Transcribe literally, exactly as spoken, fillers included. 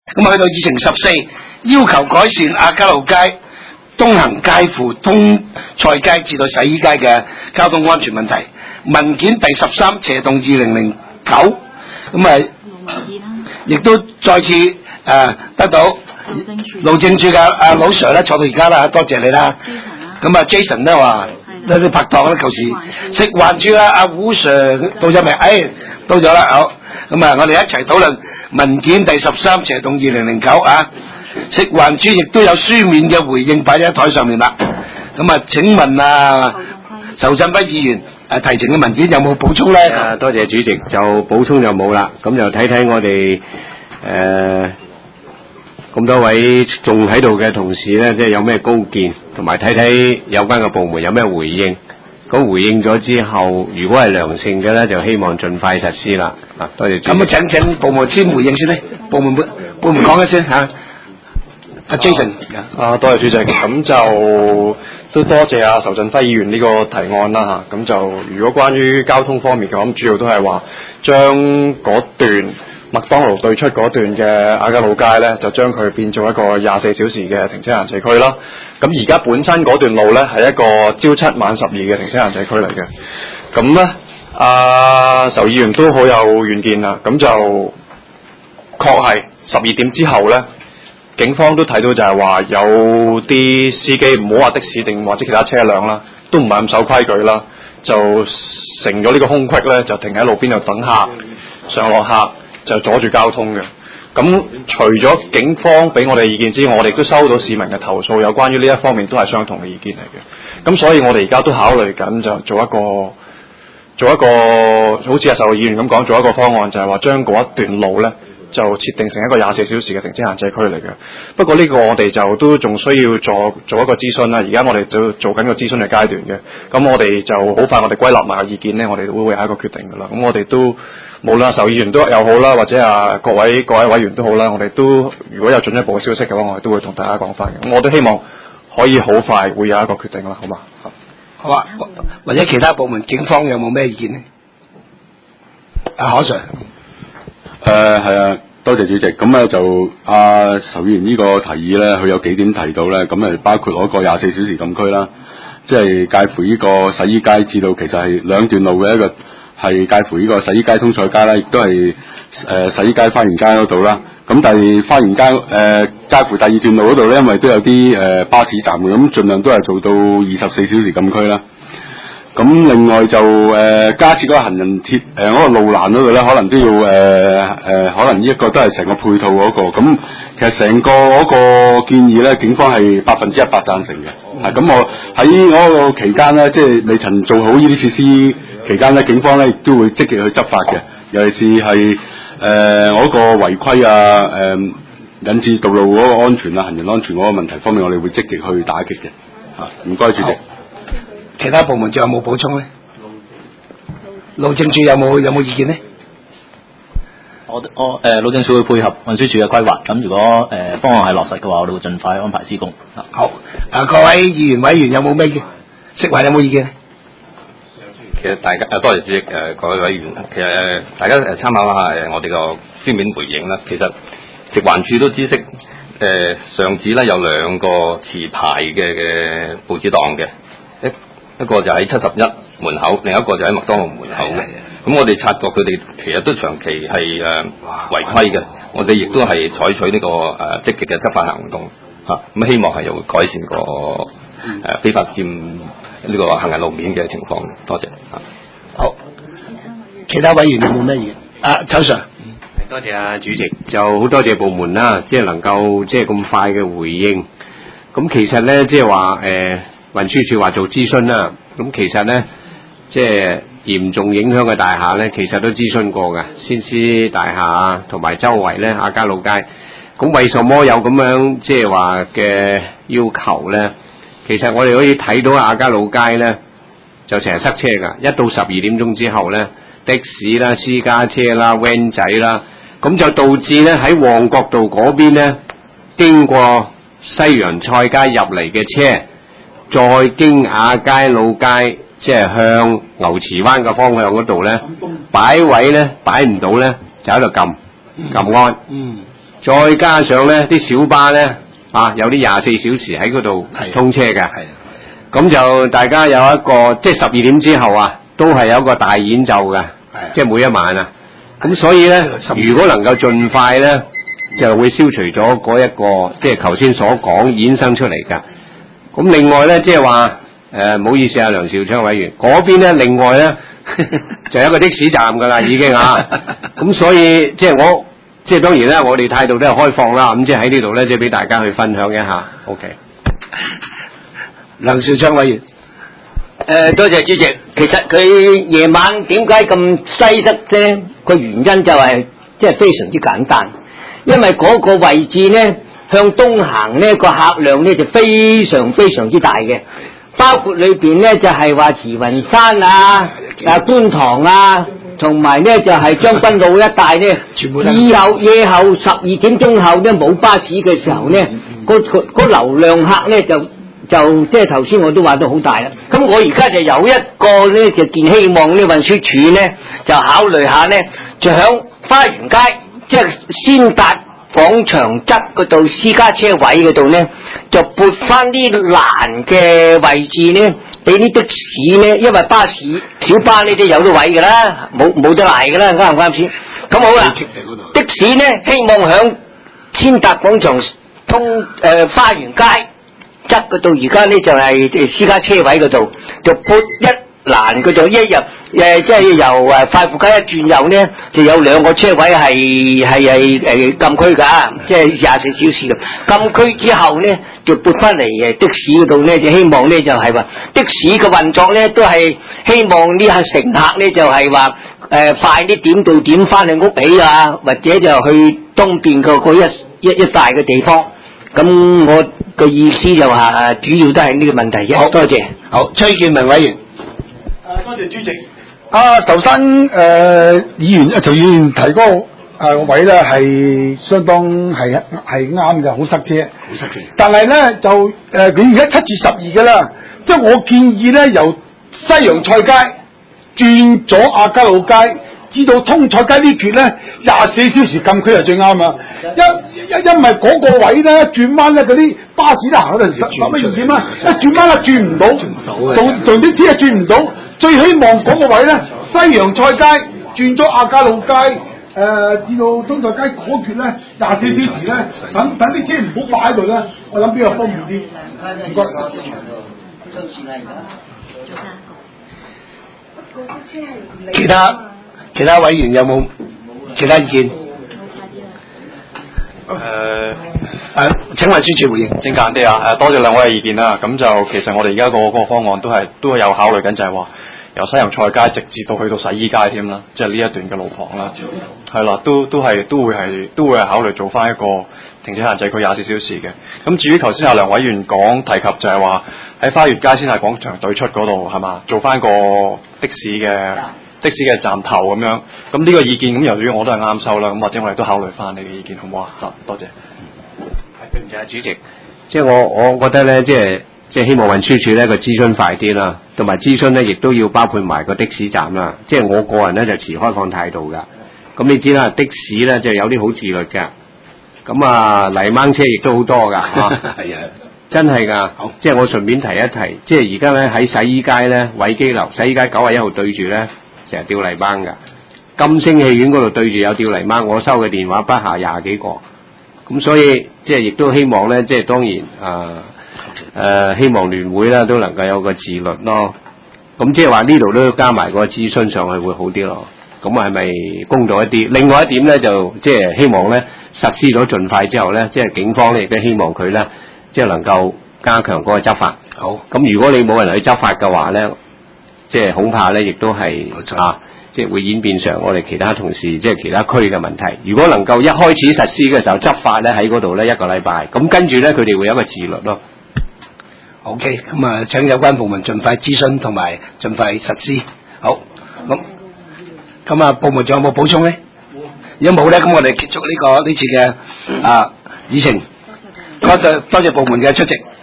咁啊，去到議程十四，要求改善亞皆老街東行介乎通菜街至到洗衣街嘅交通安全問題。文件第十三，斜動二零零九，咁啊，亦都再次誒、呃、得到路政署嘅阿老 Sir 咧坐到而家啦，多謝你啦。咁啊 Jason 咧話，你啲拍檔咧舊時食環署啦，阿胡 Sir 到咗未？誒，到咗啦，好。咁啊，我哋一齊討論文件第十三，斜動二零零九啊。食環署亦都有書面嘅回應擺喺台上面啦。咁啊，請問啊，仇振輝議員誒提呈嘅文件有冇補充咧？ 啊，多謝主席，就補充就冇啦。咁就睇睇我哋誒咁多位仲喺度嘅同事咧，即係有咩高見，同埋睇睇有關嘅部門有咩回應。咁回應咗之後，如果係良性嘅咧，就希望盡快實施啦。啊，多謝主席。 咁啊，請請部門先回應先咧。部門部部門講一先嚇。阿 Jason， 啊，多謝主席。咁就都多謝阿仇振輝議員呢個提案啦嚇。咁就如果關於交通方面嘅，咁主要都係話將嗰段麥當勞對出嗰段嘅亞皆老街咧，就將佢變做一個廿四小時嘅停車限制區啦。咁而家本身嗰段路咧係一個朝七晚十二嘅停車限制區嚟嘅。咁咧，阿仇議員都好有遠見啦。咁就確係十二點之後咧。警方都睇到就係話有啲司機唔好話的士定或者其他車輛啦，都唔係咁守規矩啦，就成咗呢個空隙咧，就停喺路邊度等客上落客，就阻住交通嘅。咁除咗警方俾我哋意見之外，我哋都收到市民嘅投訴，有關於呢一方面都係相同嘅意見嚟嘅。咁所以我哋而家都考慮緊就做一個做一個好似阿仇議員咁講，做一個方案就係話將嗰一段路咧。就設定成一個廿四小時嘅停車限制區嚟嘅。不過呢個我哋就都仲需要做做一個諮詢啦。而家我哋就做緊個諮詢嘅階段嘅。咁我哋就好快，我哋歸納埋嘅意見呢，我哋會會有一個決定㗎啦。咁我哋都無論阿仇議員都又好啦，或者啊各位各位委員都好啦，我哋都如果有進一步嘅消息嘅話，我哋都會同大家講翻嘅。咁我都希望可以好快會有一個決定啦，好嘛？ 好啊，或者其他部門警方有冇咩意見呢？阿何 Sir。 誒係啊，多謝主席。咁咧就阿仇議員呢個提議咧，佢有幾點提到咧，咁誒包括嗰個廿四小時禁區啦，即係介乎呢個洗衣街至到其實係兩段路嘅一個係介乎呢個洗衣街通菜街啦，亦都係誒、呃、洗衣街花園街嗰度啦。咁但係花園街誒、呃、介乎第二段路嗰度咧，因為都有啲誒、呃、巴士站嘅，咁盡量都係做到二十四小時禁區啦。咁另外就誒、呃、加設嗰個行人鐵誒嗰個路欄嗰度咧，可能都要誒誒、呃，可能呢一個都係成個配套嗰、那個。咁其實成個嗰個建議咧，警方係百分之一百贊成嘅。係咁、嗯，我喺嗰個期間咧，即係未曾做好呢啲設施期間咧，警方咧亦都會積極去執法嘅。尤其是係誒嗰個違規啊，誒、呃、引致道路嗰個安全啊、行人安全嗰個問題方面，我哋會積極去打擊嘅。嚇，唔該主席。 其他部門仲有冇補充咧？路政署有冇有冇意見咧？ 我我誒路政署會配合運輸署嘅規劃，咁如果誒、呃、方案係落實嘅話，我哋會盡快安排施工。 好，啊各位議員委員有冇咩嘅？食環有冇意見？ 其實大家誒多謝主席誒各位委員，其實誒、呃、大家誒參考下誒我哋個書面回應啦。其實食環署都知悉誒、呃、上址咧有兩個持牌嘅嘅報紙檔嘅。一個就喺七十一門口，另一個就喺麥當勞門口嘅。咁我哋察覺佢哋其實都長期係誒、呃、違規嘅，我哋亦都係採取呢、這個誒、呃、積極嘅執法行動嚇。咁、啊、希望係又會改善個誒、呃、非法佔呢個行人路面嘅情況。多謝嚇。 好，其他委員有冇咩嘢？啊，周 Sir。 多謝啊主席，就好多謝部門啦，即係能夠即係咁快嘅回應。咁其實咧，即係話誒。呃運輸署話做諮詢啦，咁其實咧，即係嚴重影響嘅大廈咧，其實都諮詢過嘅，先施大廈同埋周圍咧亞皆老街。咁為什麼有咁樣即係話嘅要求咧？其實我哋可以睇到亞皆老街咧，就成日塞車㗎。一到十二點鐘之後咧，的士啦、私家車啦、van 仔啦，咁就導致咧喺旺角道嗰邊咧，經過西洋菜街入嚟嘅車。再經亞皆老街，即係向牛池灣嘅方向嗰度咧，擺位咧擺唔到咧，就喺度撳撳安。嗯。 再加上咧啲小巴咧啊，有啲廿四小時喺嗰度通車嘅，咁就大家有一個即係十二點之後啊，都係有一個大演奏嘅，即係每一晚啊。咁所以咧，如果能夠盡快咧，就會消除咗嗰一個即係頭先所講衍生出嚟㗎。咁另外咧，即係話誒，唔好意思啊，梁兆昌委員，嗰邊咧另外咧就有一個的士站㗎啦，已經啊。咁所以即係我即係當然啦，我哋態度都係開放啦。咁即係喺呢度咧，即係俾大家去分享一下。OK， 梁兆昌委員。 誒、呃，多謝主席。其實佢夜晚點解咁擠塞啫？個原因就係即係非常之簡單，因為嗰個位置咧向東行呢個客量咧就非常非常之大嘅，包括裏邊咧就係話慈雲山啊、啊觀塘啊，同埋咧就係將軍路一帶咧，以後夜後十二點鐘後咧冇巴士嘅時候咧，個個個流量客咧就。就即係頭先我都話到好大啦，咁我而家就有一個咧就建希望呢運輸署咧就考慮下咧，就響花園街即係先達廣場側嗰度私家車位嗰度咧，就撥翻啲欄嘅位置咧，俾啲的士咧，因為巴士小巴呢啲有咗位噶啦，冇冇得賴噶啦，啱唔啱先？咁好啦，的士咧希望響先達廣場通誒、呃、花園街。側嗰度而家咧就係私家車位嗰度，就撥一欄嗰度一入誒，即係由誒快富街一轉右咧，就有兩個車位係係係誒禁區㗎，即係廿四小時嘅禁區之後咧，就撥翻嚟誒的士嗰度咧，就希望咧就係話的士嘅運作咧都係希望呢下乘客咧就係話誒快啲點到點翻去屋企啊，或者就去東邊個嗰一一一帶嘅地方。咁我個意思就話主要都係呢個問題啫。好，多謝。 好，崔建明委員。 誒，多謝主席。阿仇生誒議員，曹議員提嗰個誒位咧係相當係係啱嘅，好塞車。好塞車。但係咧就誒佢而家七至十二嘅啦，即係我建議咧由西洋菜街轉咗亞皆老街。知道通菜街呢橛咧廿四小時禁區係最啱啊！因因因為嗰個位咧轉彎咧嗰啲巴士咧行嗰度十乜意見啊？一轉彎咧轉唔到，同同啲車轉唔到。最希望嗰個位咧西洋菜街轉咗亞皆老街，誒、呃、至到通菜街嗰橛咧廿四小時咧，等等啲車唔好擺喺度咧，我諗比較方便啲。唔該。 其他。其他委員有冇其他意見？誒、 呃， 誒，請運輸署回應。 精簡啲啊！誒，多謝兩位嘅意見啦。咁就其實我哋而家個嗰個方案都係都係有考慮緊，就係話由西洋菜街直接到去到洗衣街添啦，即係呢一段嘅路旁啦。係啦，都都係都會係都會係考慮做翻一個停車限制區廿四小時嘅。咁至於頭先阿梁委員講提及就係話喺花園街先係廣場對出嗰度係嘛，做翻個的士嘅。的士嘅站頭咁樣，咁呢個意見咁由於我都係啱收啦，咁或者我哋都考慮翻你嘅意見，好唔好啊？多謝。 係對唔住啊，主席，即係我我覺得咧，即係即係希望運輸署咧個諮詢快啲啦，同埋諮詢咧亦都要包括埋個的士站啦。即係我個人咧就持開放態度㗎。咁你知啦，的士咧就有啲好自律嘅，咁啊泥掹車亦都好多㗎嚇。係啊。真係㗎，即係我順便提一提，即係而家咧喺洗衣街咧偉基樓洗衣街九十一號對住咧。成日吊泥掹㗎，金星戲院嗰度對住有吊泥掹，我收嘅電話不下廿幾個，咁所以即係亦都希望咧，即係當然啊誒、呃，希望聯會咧都能夠有個自律咯。咁即係話呢度都加埋個諮詢上去會好啲咯。咁係咪公道一啲？另外一點咧就即係希望咧實施咗盡快之後咧，即係警方咧亦都希望佢咧即係能夠加強嗰個執法。好，咁如果你冇人去執法嘅話咧。即係恐怕咧，亦都係啊，即係會演變成我哋其他同事即係其他區嘅問題。如果能夠一開始實施嘅時候執法咧，喺嗰度咧一個禮拜，咁跟住咧佢哋會有一個自律咯。 OK，咁啊請有關部門盡快諮詢同埋盡快實施。好，咁咁啊部門仲有冇補充咧？如果冇咧，咁我哋結束呢、這個呢次嘅啊議程。多謝多謝部門嘅出席。